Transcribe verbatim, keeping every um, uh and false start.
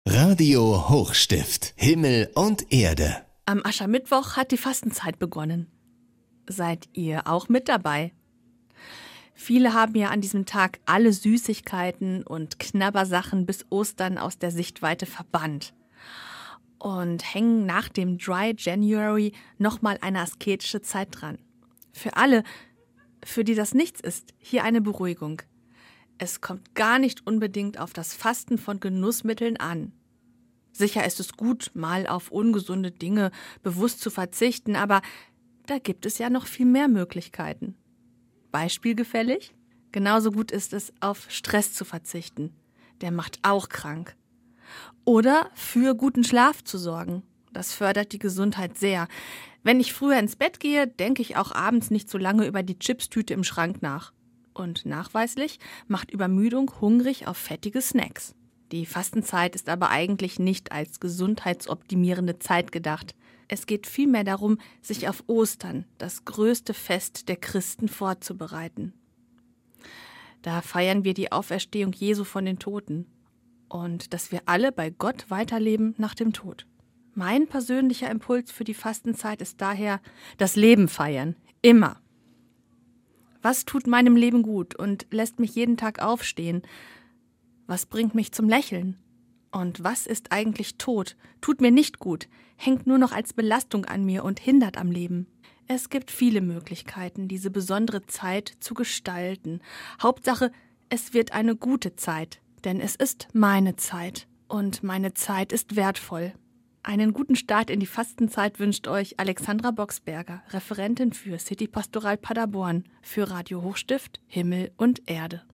Radio Hochstift, Himmel und Erde. Am Aschermittwoch hat die Fastenzeit begonnen. Seid ihr auch mit dabei? Viele haben ja an diesem Tag alle Süßigkeiten und Knabbersachen bis Ostern aus der Sichtweite verbannt und hängen nach dem Dry January nochmal eine asketische Zeit dran. Für alle, für die das nichts ist, hier eine Beruhigung. Es kommt gar nicht unbedingt auf das Fasten von Genussmitteln an. Sicher ist es gut, mal auf ungesunde Dinge bewusst zu verzichten, aber da gibt es ja noch viel mehr Möglichkeiten. Beispielgefällig? Genauso gut ist es, auf Stress zu verzichten. Der macht auch krank. Oder für guten Schlaf zu sorgen. Das fördert die Gesundheit sehr. Wenn ich früher ins Bett gehe, denke ich auch abends nicht so lange über die Chipstüte im Schrank nach. Und nachweislich macht Übermüdung hungrig auf fettige Snacks. Die Fastenzeit ist aber eigentlich nicht als gesundheitsoptimierende Zeit gedacht. Es geht vielmehr darum, sich auf Ostern, das größte Fest der Christen, vorzubereiten. Da feiern wir die Auferstehung Jesu von den Toten und dass wir alle bei Gott weiterleben nach dem Tod. Mein persönlicher Impuls für die Fastenzeit ist daher, das Leben feiern, immer. Was tut meinem Leben gut und lässt mich jeden Tag aufstehen? Was bringt mich zum Lächeln? Und was ist eigentlich tot, tut mir nicht gut, hängt nur noch als Belastung an mir und hindert am Leben? Es gibt viele Möglichkeiten, diese besondere Zeit zu gestalten. Hauptsache, es wird eine gute Zeit, denn es ist meine Zeit und meine Zeit ist wertvoll. Einen guten Start in die Fastenzeit wünscht euch Alexandra Boxberger, Referentin für City Pastoral Paderborn, für Radio Hochstift, Himmel und Erde.